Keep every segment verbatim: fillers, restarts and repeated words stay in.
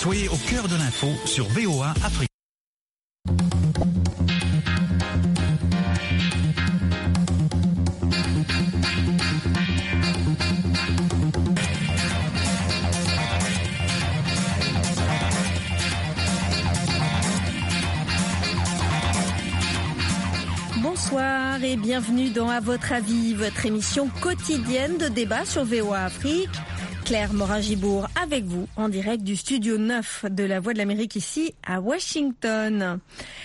Soyez au cœur de l'info sur V O A Afrique. Bonsoir et bienvenue dans À votre avis, votre émission quotidienne de débat sur V O A Afrique. Claire Morin-Gibourg avec vous en direct du studio neuf de la Voix de l'Amérique ici à Washington.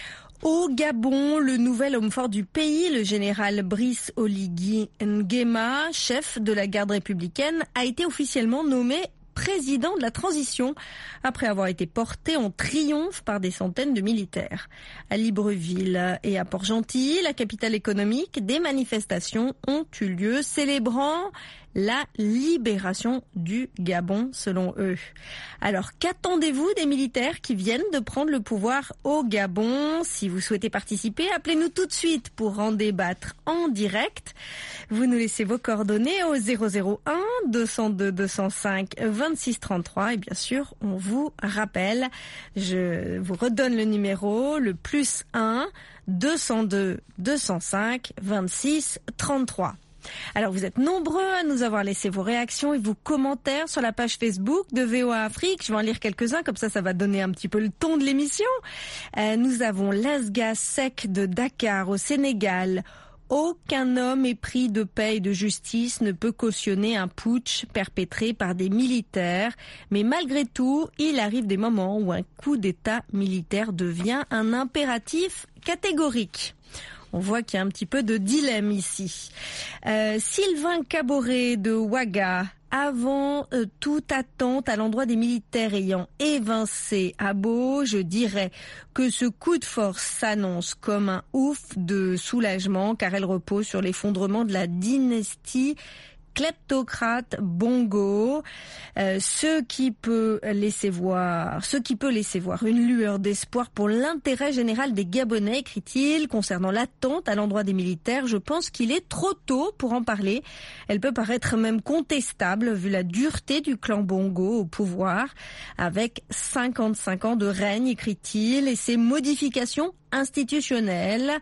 Au Gabon, le nouvel homme fort du pays, le général Brice Oligui Nguema, chef de la garde républicaine, a été officiellement nommé président de la transition après avoir été porté en triomphe par des centaines de militaires. À Libreville et à Port-Gentil, la capitale économique, des manifestations ont eu lieu célébrant la libération du Gabon, selon eux. Alors, qu'attendez-vous des militaires qui viennent de prendre le pouvoir au Gabon? Si vous souhaitez participer, appelez-nous tout de suite pour en débattre en direct. Vous nous laissez vos coordonnées au zéro zéro un deux zéro deux deux zéro cinq vingt-six trente-trois et bien sûr, on vous rappelle, je vous redonne le numéro, le plus un deux zéro deux deux zéro cinq vingt-six trente-trois. Alors vous êtes nombreux à nous avoir laissé vos réactions et vos commentaires sur la page Facebook de V O A Afrique. Je vais en lire quelques-uns, comme ça ça va donner un petit peu le ton de l'émission. Euh, nous avons Lasga Sec de Dakar au Sénégal. Aucun homme épris de paix et de justice ne peut cautionner un putsch perpétré par des militaires. Mais malgré tout, il arrive des moments où un coup d'État militaire devient un impératif catégorique. On voit qu'il y a un petit peu de dilemme ici. Euh, Sylvain Caboret de Ouaga, avant euh, toute attente à l'endroit des militaires ayant évincé Abo, je dirais que ce coup de force s'annonce comme un ouf de soulagement car elle repose sur l'effondrement de la dynastie kleptocrate Bongo, euh, ce qui peut laisser voir, ce qui peut laisser voir une lueur d'espoir pour l'intérêt général des Gabonais, écrit-il, concernant l'attente à l'endroit des militaires. Je pense qu'il est trop tôt pour en parler. Elle peut paraître même contestable vu la dureté du clan Bongo au pouvoir, avec cinquante-cinq ans de règne, écrit-il, et ses modifications institutionnelles.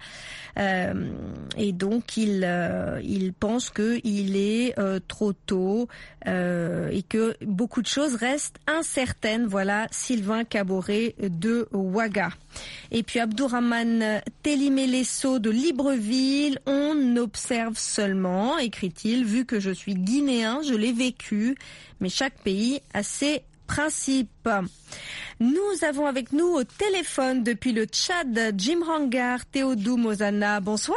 Euh, et donc il euh, il pense que il est euh, trop tôt euh, et que beaucoup de choses restent incertaines. Voilà Sylvain Caboret de Ouaga. Et puis Abdourahmane Telimelesso de Libreville, on observe seulement, écrit-il, vu que je suis guinéen, je l'ai vécu, mais chaque pays a ses principe. Nous avons avec nous au téléphone depuis le Tchad Jim Rangar Théodou Mozana. Bonsoir.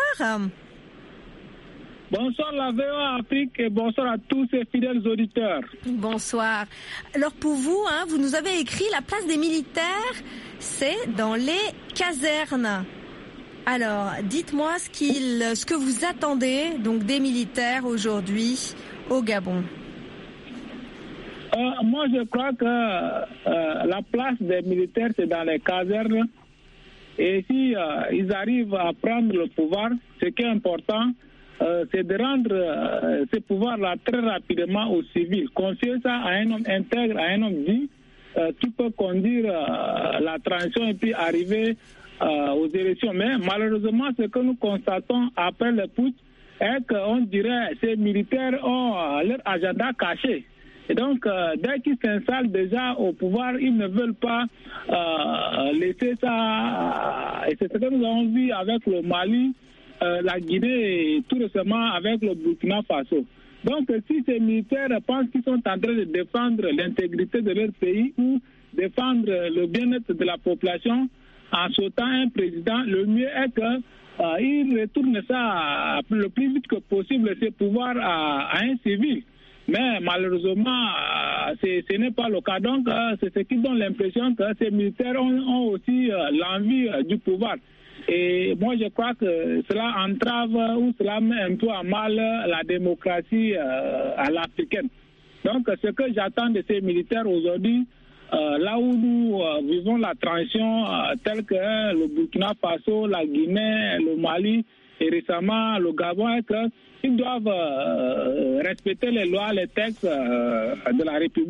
Bonsoir la V O A Afrique et bonsoir à tous ces fidèles auditeurs. Bonsoir. Alors pour vous, hein, vous nous avez écrit la place des militaires, c'est dans les casernes. Alors, dites-moi ce qu'il, ce que vous attendez donc des militaires aujourd'hui au Gabon. Euh, moi, je crois que euh, la place des militaires, c'est dans les casernes. Et si euh, ils arrivent à prendre le pouvoir, ce qui est important, euh, c'est de rendre euh, ce pouvoir-là très rapidement aux civils. Confier ça à un homme intègre, à un homme dit, euh, qui peut conduire euh, la transition et puis arriver euh, aux élections. Mais malheureusement, ce que nous constatons après le putsch est qu'on dirait que ces militaires ont euh, leur agenda caché. Et donc, euh, dès qu'ils s'installent déjà au pouvoir, ils ne veulent pas euh, laisser ça. Et c'est ce que nous avons vu avec le Mali, euh, la Guinée et tout récemment avec le Burkina Faso. Donc, si ces militaires pensent qu'ils sont en train de défendre l'intégrité de leur pays ou défendre le bien-être de la population en sautant un président, le mieux est qu'ils euh, retournent ça le plus vite que possible, ces pouvoirs à, à un civil. Mais malheureusement, c'est, ce n'est pas le cas. Donc, c'est ce qui donne l'impression que ces militaires ont, ont aussi l'envie du pouvoir. Et moi, je crois que cela entrave ou cela met un peu à mal la démocratie à l'africaine. Donc, ce que j'attends de ces militaires aujourd'hui, là où nous vivons la transition telle que le Burkina Faso, la Guinée, le Mali et récemment le Gabon, est que ils doivent euh, respecter les lois, les textes euh, de la République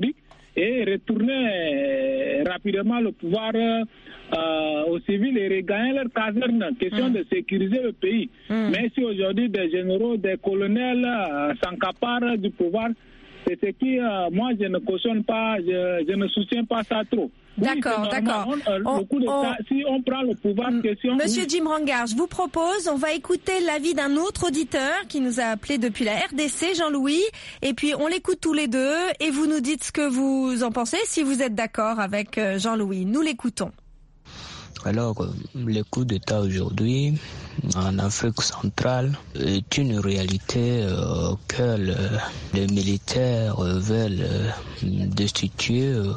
et retourner rapidement le pouvoir euh, aux civils et regagner leur caserne. Question mmh. de sécuriser le pays. Mmh. Mais si aujourd'hui des généraux, des colonels euh, s'accaparent du pouvoir, c'est ce qui, euh, moi, je ne cautionne pas, je, je ne soutiens pas ça trop. D'accord, oui, d'accord. On, euh, on, le coup d'État, on... si on prend le pouvoir, question... Monsieur oui. Jim Rangard, je vous propose, on va écouter l'avis d'un autre auditeur qui nous a appelé depuis la R D C, Jean-Louis, et puis on l'écoute tous les deux, et vous nous dites ce que vous en pensez, si vous êtes d'accord avec Jean-Louis. Nous l'écoutons. Alors, le coup d'État aujourd'hui en Afrique centrale est une réalité euh, que le, les militaires veulent euh, destituer euh,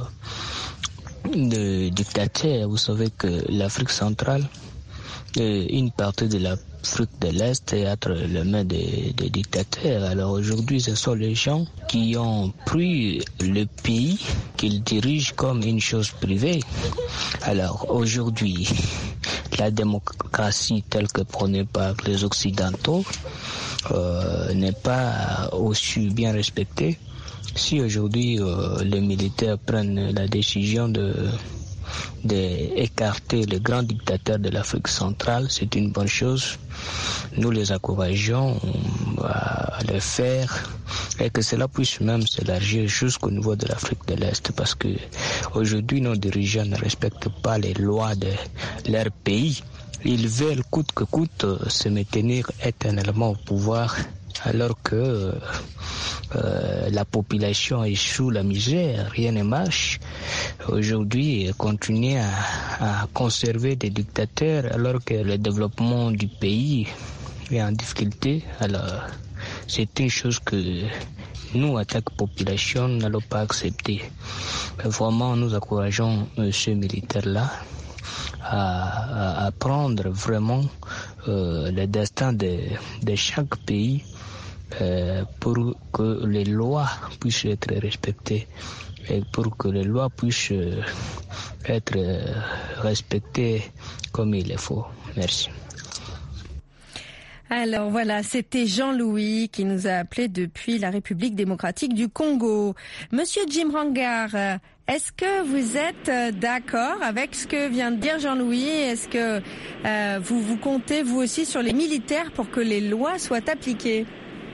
de dictateurs. Vous savez que l'Afrique centrale, euh, une partie de l'Afrique de l'Est est entre les mains des, des dictateurs. Alors aujourd'hui, ce sont les gens qui ont pris le pays qu'ils dirigent comme une chose privée. Alors aujourd'hui, la démocratie telle que prônée par les Occidentaux euh, n'est pas aussi bien respectée. Si aujourd'hui euh, les militaires prennent la décision de d'écarter le grand dictateur de l'Afrique centrale, c'est une bonne chose. Nous les encourageons à le faire et que cela puisse même s'élargir jusqu'au niveau de l'Afrique de l'Est, parce que aujourd'hui nos dirigeants ne respectent pas les lois de leur pays. Ils veulent coûte que coûte se maintenir éternellement au pouvoir, alors que euh, la population est sous la misère, rien ne marche. Aujourd'hui, continuer à, à conserver des dictateurs alors que le développement du pays est en difficulté, alors c'est une chose que nous, en tant que population, n'allons pas accepter. Mais vraiment, nous encourageons euh, ce militaire-là à, à, à prendre vraiment euh, le destin de, de chaque pays euh, pour que les lois puissent être respectées et pour que les lois puissent euh, être euh, respectées comme il le faut. Merci. Alors voilà, c'était Jean-Louis qui nous a appelé depuis la République démocratique du Congo. Monsieur Jim Rangard, est-ce que vous êtes d'accord avec ce que vient de dire Jean-Louis? Est-ce que euh, vous vous comptez vous aussi sur les militaires pour que les lois soient appliquées?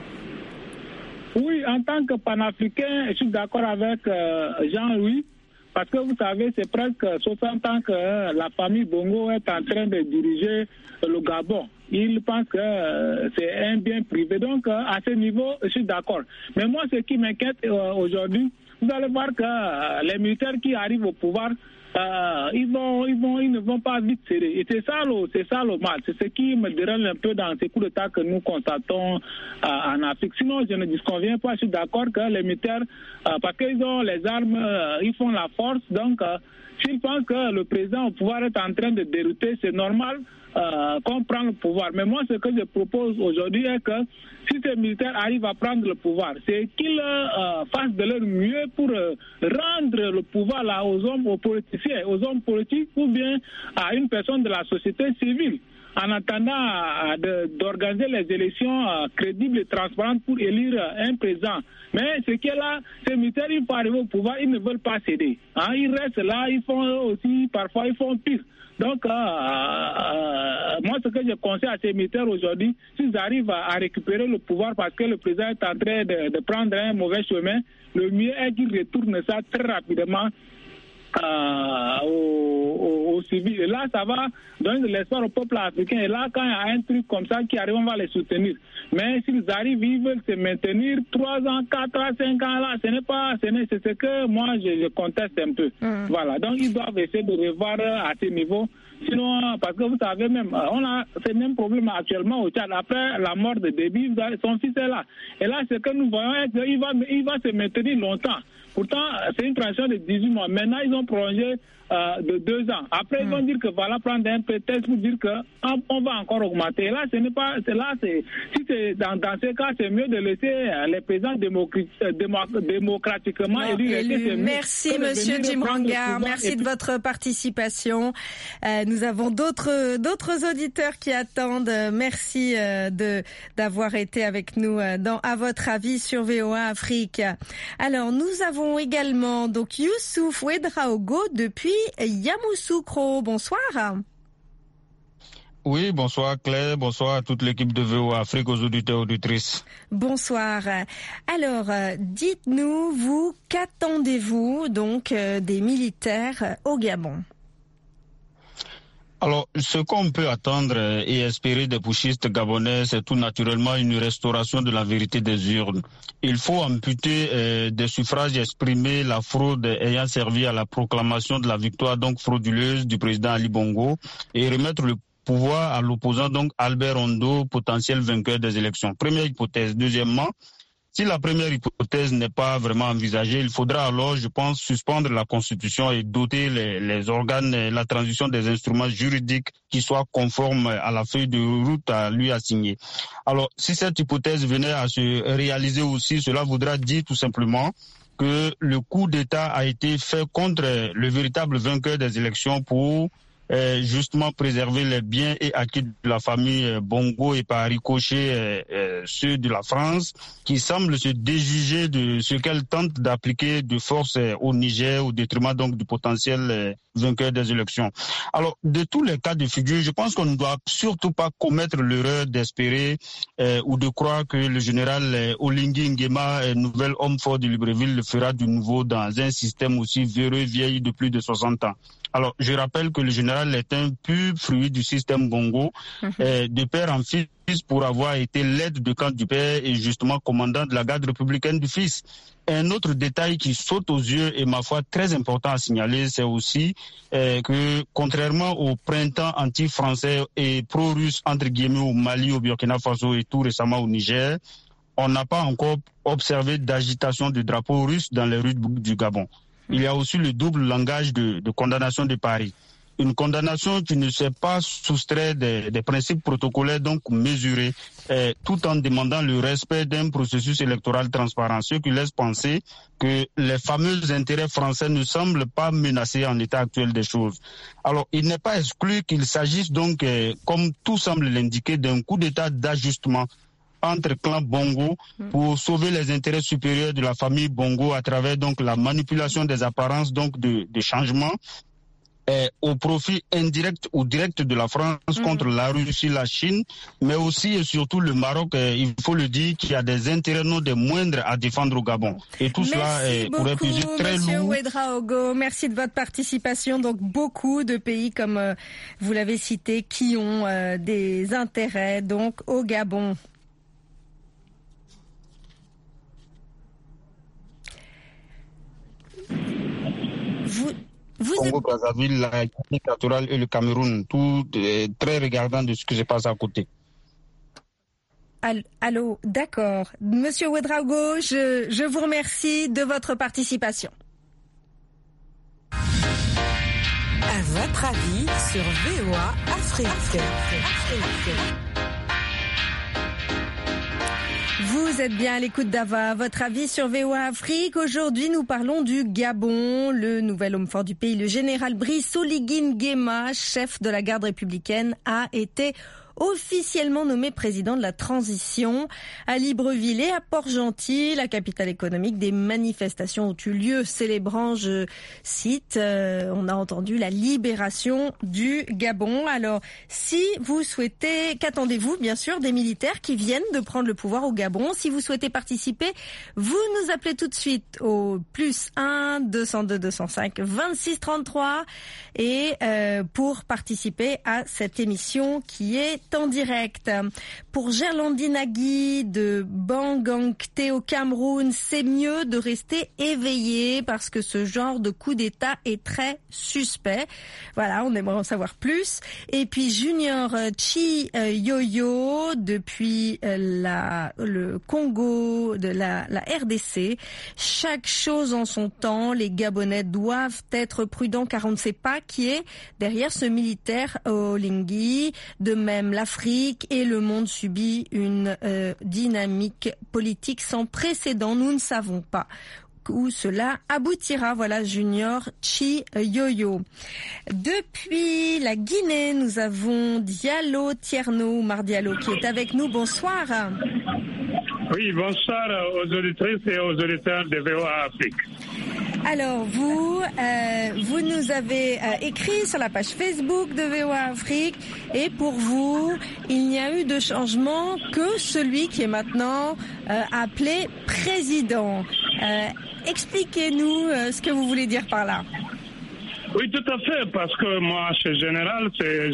Oui, en tant que panafricain, je suis d'accord avec euh, Jean-Louis, parce que vous savez, c'est presque soixante ans que euh, la famille Bongo est en train de diriger le Gabon. Il pense que euh, c'est un bien privé. Donc, euh, à ce niveau, je suis d'accord. Mais moi, ce qui m'inquiète euh, aujourd'hui, vous allez voir que euh, les militaires qui arrivent au pouvoir, euh, ils, vont, ils, vont, ils ne vont pas vite céder. Et c'est ça, le, c'est ça le mal. C'est ce qui me dérange un peu dans ces coups d'État que nous constatons euh, en Afrique. Sinon, je ne disconviens pas. Je suis d'accord que les militaires, euh, parce qu'ils ont les armes, euh, ils font la force. Donc, euh, s'ils pensent que le président au pouvoir est en train de dérouter, c'est normal euh, qu'on prenne le pouvoir. Mais moi, ce que je propose aujourd'hui est que si ces militaires arrivent à prendre le pouvoir, c'est qu'ils euh, fassent de leur mieux pour euh, rendre le pouvoir là aux hommes, aux politiciens, aux hommes politiques ou bien à une personne de la société civile, en attendant euh, d'organiser les élections euh, crédibles et transparentes pour élire euh, un président. Mais ce qui est là, ces militaires, ils vont arriver au pouvoir, ils ne veulent pas céder. Hein, ils restent là, ils font aussi, parfois, ils font pire. Donc, euh, euh, moi, ce que je conseille à ces militaires aujourd'hui, s'ils arrivent à, à récupérer le pouvoir parce que le président est en train de, de prendre un mauvais chemin, le mieux est qu'ils retournent ça très rapidement Euh, aux, aux, aux civils. Et là, ça va donner de l'espoir au peuple africain. Et là, quand il y a un truc comme ça qui arrive, on va les soutenir. Mais s'ils arrivent, ils veulent se maintenir trois ans, quatre ans, cinq ans, là, ce n'est pas, ce n'est, c'est ce que moi, je, je conteste un peu. Mmh. Voilà. Donc, ils doivent essayer de revoir à ce niveau. Sinon, parce que vous savez même, on a ce même problème actuellement au Tchad. Après la mort de Déby, son fils est là. Et là, ce que nous voyons, c'est qu'il va, il va se maintenir longtemps. Pourtant, c'est une transition de dix-huit mois. Maintenant, ils ont vont prolonger euh, de deux ans. Après, mmh. ils vont dire que voilà, prendre un prétexte pour dire que on, on va encore augmenter. Et là, ce n'est pas, c'est là, c'est, si c'est dans, dans ce cas, c'est mieux de laisser les présidents démocrati- démo- démocratiquement élus. Élu. Merci, Monsieur Jim Ranga. Merci de votre participation. Euh, nous avons d'autres, d'autres auditeurs qui attendent. Merci euh, de, d'avoir été avec nous dans À votre avis sur V O A Afrique. Alors, nous avons également donc Youssouf Ouedraogo depuis Yamoussoukro. Bonsoir. Oui, bonsoir Claire, bonsoir à toute l'équipe de V O A Afrique, aux auditeurs et auditrices. Bonsoir. Alors, dites-nous, vous, qu'attendez-vous donc des militaires au Gabon ? Alors, ce qu'on peut attendre et espérer des putschistes gabonais, c'est tout naturellement une restauration de la vérité des urnes. Il faut amputer euh, des suffrages exprimés la fraude ayant servi à la proclamation de la victoire donc frauduleuse du président Ali Bongo et remettre le pouvoir à l'opposant donc Albert Ondo, potentiel vainqueur des élections. Première hypothèse. Deuxièmement, si la première hypothèse n'est pas vraiment envisagée, il faudra alors, je pense, suspendre la Constitution et doter les, les organes, la transition des instruments juridiques qui soient conformes à la feuille de route à lui assigner. Alors, si cette hypothèse venait à se réaliser aussi, cela voudra dire tout simplement que le coup d'État a été fait contre le véritable vainqueur des élections pour Euh, justement préserver les biens et acquis de la famille euh, Bongo et par ricochet euh, euh, ceux de la France, qui semblent se déjuger de ce qu'elle tente d'appliquer de force euh, au Niger au détriment donc du potentiel euh, vainqueur des élections. Alors, de tous les cas de figure, je pense qu'on ne doit surtout pas commettre l'erreur d'espérer euh, ou de croire que le général euh, Oligui Nguema, euh, nouvel homme fort de Libreville, le fera de nouveau dans un système aussi véreux, vieilli de plus de soixante ans. Alors, je rappelle que le général est un pur fruit du système Bongo, mmh. euh, de père en fils pour avoir été l'aide de camp du père et justement commandant de la garde républicaine du fils. Un autre détail qui saute aux yeux et ma foi très important à signaler, c'est aussi euh, que contrairement au printemps anti-français et pro-russe entre guillemets au Mali, au Burkina Faso et tout récemment au Niger, on n'a pas encore observé d'agitation de drapeaux russes dans les rues du Gabon. Il y a aussi le double langage de, de condamnation de Paris. Une condamnation qui ne s'est pas soustrait des, des principes protocolaires donc mesurés, eh, tout en demandant le respect d'un processus électoral transparent, ce qui laisse penser que les fameux intérêts français ne semblent pas menacés en l'état actuel des choses. Alors, il n'est pas exclu qu'il s'agisse donc, eh, comme tout semble l'indiquer, d'un coup d'état d'ajustement entre clans Bongo pour sauver les intérêts supérieurs de la famille Bongo à travers donc la manipulation des apparences donc de, de changements eh, au profit indirect ou direct de la France mmh. contre la Russie, la Chine, mais aussi et surtout le Maroc, eh, il faut le dire, qui a des intérêts non des moindres à défendre au Gabon. Et tout Merci cela eh, pourrait peser très Monsieur lourd. Ouedraogo, merci de votre participation. Donc beaucoup de pays, comme euh, vous l'avez cité, qui ont euh, des intérêts donc au Gabon. Vous, vous Congo, êtes... Brazzaville, la Guinée équatoriale et le Cameroun, tout est très regardant de ce que se passe à côté. Allô, d'accord. Monsieur Ouedraogo, je, je vous remercie de votre participation. À votre avis sur V O A Afrique. Afrique. Vous êtes bien à l'écoute d'Ava, votre avis sur V O A Afrique. Aujourd'hui, nous parlons du Gabon. Le nouvel homme fort du pays, le général Brice Oligui Nguema, chef de la garde républicaine, a été officiellement nommé président de la transition. À Libreville et à Port-Gentil, la capitale économique, des manifestations ont eu lieu célébrant, je cite, euh, on a entendu la libération du Gabon. Alors, si vous souhaitez, qu'attendez-vous, bien sûr, des militaires qui viennent de prendre le pouvoir au Gabon? Si vous souhaitez participer, vous nous appelez tout de suite au plus un deux cent deux deux cent cinq vingt-six trente-trois et euh, pour participer à cette émission qui est est en direct. Pour Gerlandine Agui de Bangangté au Cameroun, c'est mieux de rester éveillé parce que ce genre de coup d'État est très suspect. Voilà, on aimerait en savoir plus. Et puis Junior Chi Yoyo depuis la, le Congo, de la, la R D C. Chaque chose en son temps, les Gabonais doivent être prudents car on ne sait pas qui est derrière ce militaire au Lingui. De même, l'Afrique et le monde subit une euh, dynamique politique sans précédent. Nous ne savons pas où cela aboutira. Voilà, Junior Chi Yoyo. Depuis la Guinée, nous avons Diallo Tierno, Mar Diallo, qui est avec nous. Bonsoir. Oui, bonsoir aux auditrices et aux auditeurs de V O A Afrique. Alors, vous, euh, vous nous avez euh, écrit sur la page Facebook de V O A Afrique et pour vous, il n'y a eu de changement que celui qui est maintenant euh, appelé président. Euh, expliquez-nous euh, ce que vous voulez dire par là. Oui, tout à fait, parce que moi, chez Général, ces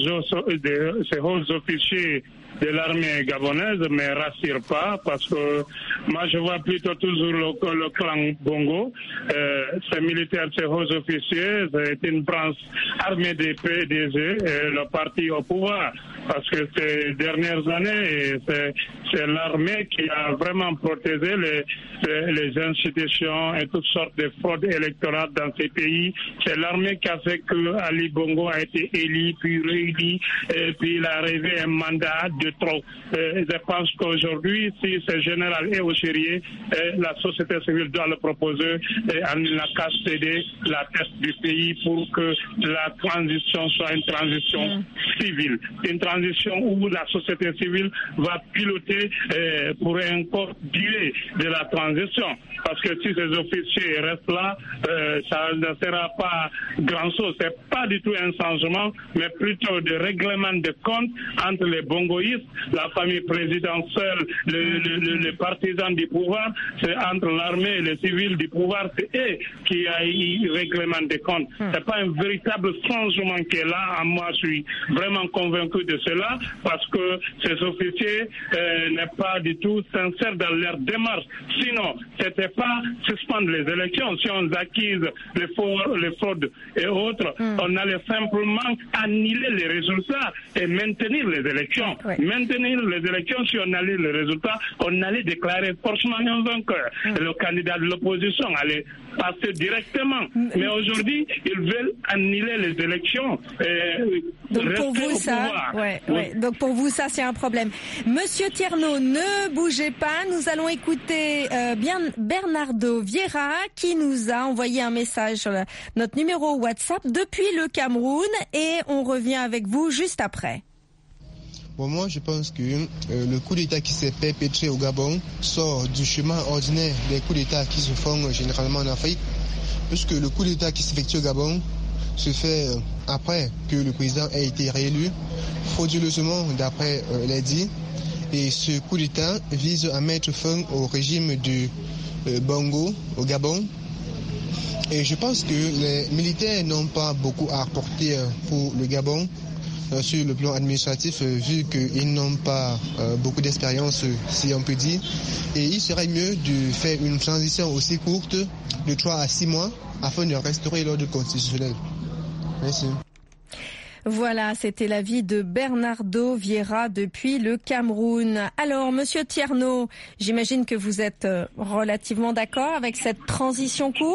hauts officiers de l'armée gabonaise ne me rassure pas parce que moi je vois plutôt toujours le, le clan Bongo. Euh, ces militaires, ces hauts officiers, c'est une branche armée des P D G et le parti au pouvoir. Parce que ces dernières années, c'est, c'est l'armée qui a vraiment protégé les, les institutions et toutes sortes de fraudes électorales dans ces pays. C'est l'armée qui a fait que Ali Bongo a été élu, puis réélu, et puis il a rêvé un mandat de trop. Et je pense qu'aujourd'hui, si ce général est au sérieux, la société civile doit le proposer et il n'a qu'à céder la tête du pays pour que la transition soit une transition civile. Une transition où la société civile va piloter euh, pour un court durée de la transition. Parce que si ces officiers restent là, euh, ça ne sera pas grand-chose. Ce n'est pas du tout un changement, mais plutôt de règlement de compte entre les bongoïstes, la famille présidentielle, les, les, les partisans du pouvoir. C'est entre l'armée et les civils du pouvoir. C'est eux qui ont eu règlement de compte. Ce n'est pas un véritable changement qui est là. Moi, je suis vraiment convaincu de cela parce que ces officiers euh, n'est pas du tout sincères dans leur démarche. Sinon, c'était pas suspendre les élections. Si on accuse les, faux, les fraudes et autres, mm. on allait simplement annuler les résultats et maintenir les élections. Oui. Maintenir les élections, si on annule les résultats, on allait déclarer forcément un vainqueur. Mm. Et le candidat de l'opposition allait passer directement. Mm. Mais aujourd'hui, ils veulent annuler les élections. Et Donc pour vous, ça, ouais, oui. ouais. Donc pour vous, ça, c'est un problème. Monsieur Tierno, ne bougez pas. Nous allons écouter euh, bien Bernardo Vieira qui nous a envoyé un message sur la, notre numéro WhatsApp depuis le Cameroun et on revient avec vous juste après. Bon, moi, je pense que euh, le coup d'État qui s'est perpétré au Gabon sort du chemin ordinaire des coups d'État qui se font euh, généralement en Afrique, puisque le coup d'État qui s'effectue au Gabon se fait euh, après que le président ait été réélu, frauduleusement d'après euh, l'a dit. Et ce coup d'État vise à mettre fin au régime de euh, Bongo au Gabon. Et je pense que les militaires n'ont pas beaucoup à apporter euh, pour le Gabon euh, sur le plan administratif, euh, vu qu'ils n'ont pas euh, beaucoup d'expérience, euh, si on peut dire. Et il serait mieux de faire une transition aussi courte, de trois à six mois, afin de restaurer l'ordre constitutionnel. Merci. Voilà, c'était l'avis de Bernardo Vieira depuis le Cameroun. Alors, Monsieur Tierno, j'imagine que vous êtes relativement d'accord avec cette transition courte ?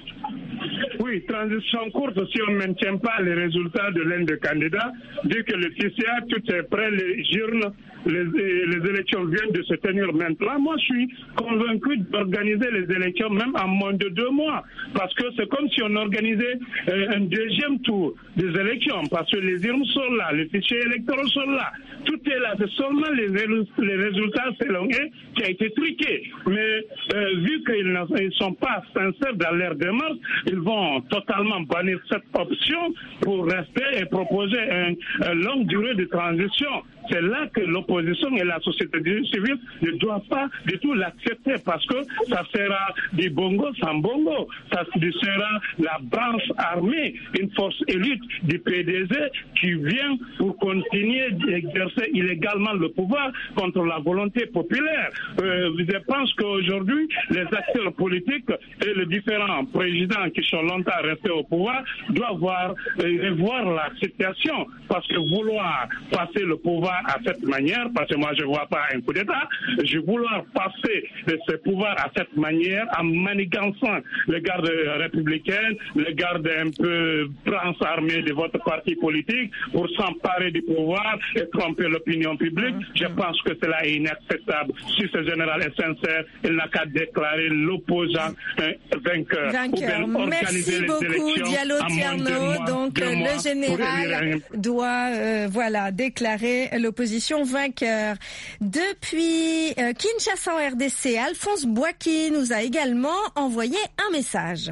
Oui, transition courte si on ne maintient pas les résultats de l'un des candidats. Dès que le T C A, tout est prêt, les urnes, les, les élections viennent de se tenir maintenant. Moi, je suis convaincu d'organiser les élections même en moins de deux mois. Parce que c'est comme si on organisait euh, un deuxième tour des élections. Parce que les urnes sont là, les fichiers électoraux sont là. Tout est là. C'est seulement les, les résultats selon eux qui a été truqué. Mais euh, vu qu'ils ne sont pas sincères dans leur démarche, ils vont totalement bannir cette option pour rester et proposer une, une longue durée de transition. c'est là que l'opposition et la société civile ne doivent pas du tout l'accepter parce que ça sera du bongo sans bongo, ça sera la branche armée, une force élite du P D G qui vient pour continuer d'exercer illégalement le pouvoir contre la volonté populaire. Euh, je pense qu'aujourd'hui, les acteurs politiques et les différents présidents qui sont longtemps restés au pouvoir doivent voir, euh, revoir la situation parce que vouloir passer le pouvoir à cette manière, parce que moi je ne vois pas un coup d'État, je vouloir passer ce pouvoir à cette manière en manigançant les gardes républicains, les gardes un peu prince armés de votre parti politique pour s'emparer du pouvoir et tromper l'opinion publique. Je pense que cela est inacceptable. Si ce général est sincère, il n'a qu'à déclarer l'opposant euh, vainqueur. Vainqueur. Merci beaucoup, Diallo Tierno. Donc euh, le général doit euh, voilà déclarer l'opposition vainqueur. Depuis euh, Kinshasa en R D C, Alphonse Bouaki nous a également envoyé un message.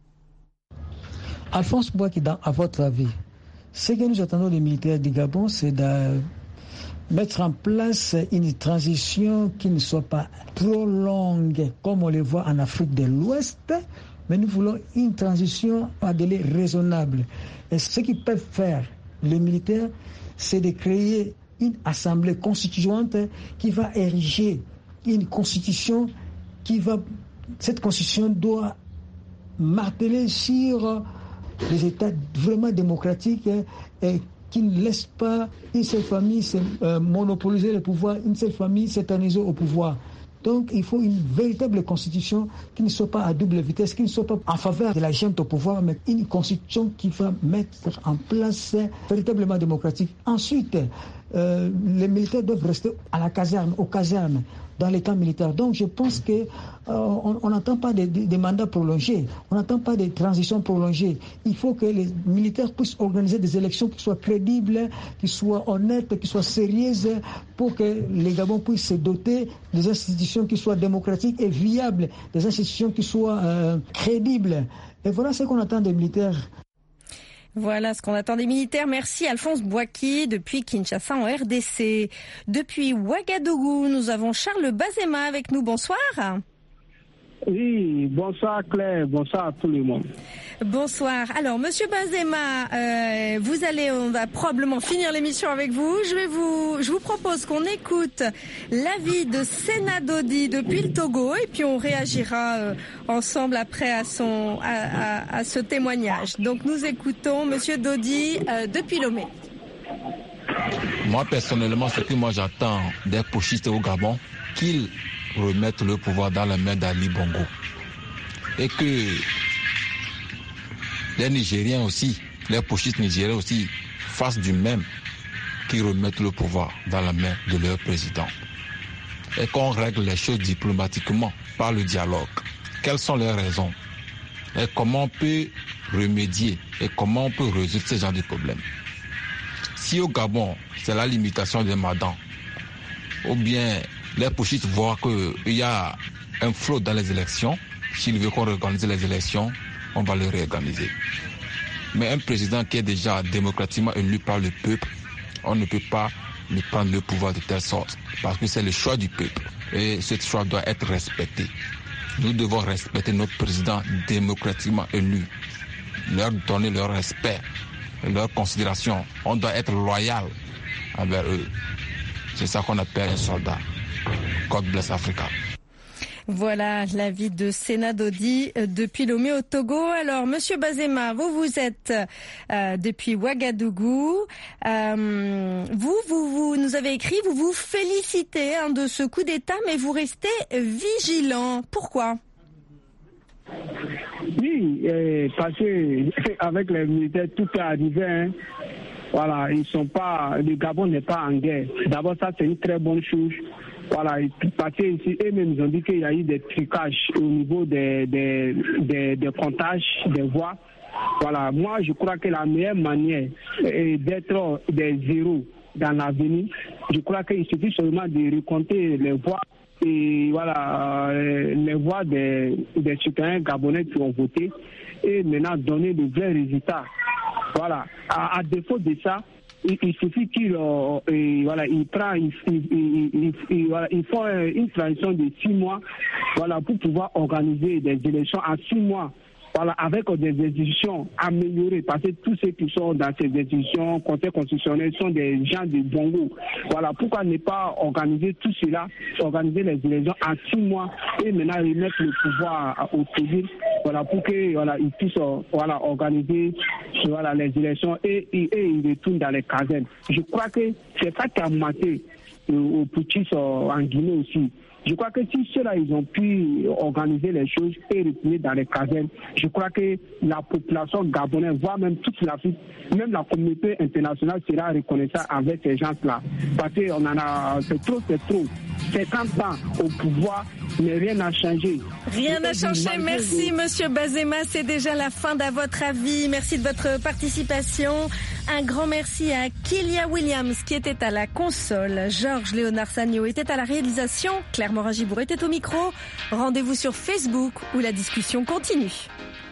Alphonse Bouaki, à votre avis, ce que nous attendons des militaires du Gabon, c'est de mettre en place une transition qui ne soit pas trop longue, comme on le voit en Afrique de l'Ouest, mais nous voulons une transition à délai raisonnable. Et ce qu'ils peuvent faire, les militaires, c'est de créer une assemblée constituante qui va ériger une constitution qui va... Cette constitution doit marteler sur les États vraiment démocratiques et qui ne laissent pas une seule famille euh, monopoliser le pouvoir, une seule famille s'éterniser au pouvoir. Donc il faut une véritable constitution qui ne soit pas à double vitesse, qui ne soit pas en faveur de la junte au pouvoir, mais une constitution qui va mettre en place véritablement démocratique. Ensuite, euh, les militaires doivent rester à la caserne, aux casernes, dans les camps militaires. Donc je pense que euh, on n'entend pas des de, de mandats prolongés, on n'entend pas des transitions prolongées. Il faut que les militaires puissent organiser des élections qui soient crédibles, qui soient honnêtes, qui soient sérieuses, pour que les Gabons puissent se doter des institutions qui soient démocratiques et viables, des institutions qui soient euh, crédibles. Et voilà ce qu'on attend des militaires. Voilà ce qu'on attend des militaires. Merci Alphonse Bouaki depuis Kinshasa en R D C. Depuis Ouagadougou, nous avons Charles Bazema avec nous. Bonsoir. Oui, bonsoir Claire, bonsoir à tout le monde. Bonsoir. Alors, Monsieur Bazema, euh, vous allez, on va probablement finir l'émission avec vous. Je vais vous, je vous propose qu'on écoute l'avis de Sena Dodi depuis le Togo et puis on réagira euh, ensemble après à son, à, à, à ce témoignage. Donc, nous écoutons Monsieur Dodi euh, depuis Lomé. Moi, personnellement, ce que moi j'attends des putschistes au Gabon, qu'ils remettre le pouvoir dans la main d'Ali Bongo. Et que les Nigériens aussi, les putschistes nigériens aussi, fassent du même, qu'ils remettent le pouvoir dans la main de leur président. Et qu'on règle les choses diplomatiquement par le dialogue. Quelles sont les raisons? Et comment on peut remédier? Et comment on peut résoudre ce genre de problèmes? Si au Gabon, c'est la limitation des Madans, ou bien les putschistes voient qu'il y a un flot dans les élections, s'ils veulent qu'on réorganise les élections, on va les réorganiser. Mais un président qui est déjà démocratiquement élu par le peuple, on ne peut pas lui prendre le pouvoir de telle sorte, parce que c'est le choix du peuple. Et ce choix doit être respecté. Nous devons respecter notre président démocratiquement élu, leur donner leur respect, leur considération. On doit être loyal envers eux. C'est ça qu'on appelle un soldat. God bless Africa. Voilà l'avis de Sena Dodi depuis Lomé au Togo. Alors, Monsieur Bazema, vous vous êtes euh, depuis Ouagadougou. Euh, vous, vous, vous nous avez écrit, vous vous félicitez hein, de ce coup d'État, mais vous restez vigilant. Pourquoi? Oui, euh, parce que avec les militaires, tout est arrivé. Hein. Voilà, ils sont pas, le Gabon n'est pas en guerre. D'abord, ça c'est une très bonne chose. Voilà, parce que ici, eux-mêmes ils ont dit qu'il y a eu des trucages au niveau des, des, des, des comptages des voix. Voilà, moi je crois que la meilleure manière d'être des zéros dans l'avenir, je crois qu'il suffit seulement de recompter les voix et voilà les voix des, des citoyens gabonais qui ont voté et maintenant donner de vrais résultats. Voilà, à, à défaut de ça, il, il suffit qu'il euh, et, voilà, il prend, il, il, il, il, voilà, il faut une transition de six mois, voilà, pour pouvoir organiser des élections à six mois. Voilà, avec des institutions améliorées, parce que tous ceux qui sont dans ces institutions, conseil constitutionnel, sont des gens de bon goût. Voilà, pourquoi ne pas organiser tout cela, organiser les élections à six mois et maintenant remettre le pouvoir au civil, voilà, pour que voilà, ils puissent voilà, organiser voilà, les élections et, et, et ils retournent dans les casernes. Je crois que c'est ça qui a manqué aux putschistes en Guinée aussi. Je crois que si ceux-là, ils ont pu organiser les choses et retourner dans les casernes, je crois que la population gabonaise, voire même toute l'Afrique, même la communauté internationale sera reconnaissante avec ces gens-là. Parce qu'on en a, c'est trop, c'est trop. cinquante ans au pouvoir, mais rien n'a changé. Rien n'a changé. Merci, Monsieur Bazema. C'est déjà la fin d'À votre avis. Merci de votre participation. Un grand merci à Kylia Williams qui était à la console. Georges Léonard Sagno était à la réalisation. Claire Morin-Gibour était au micro. Rendez-vous sur Facebook où la discussion continue.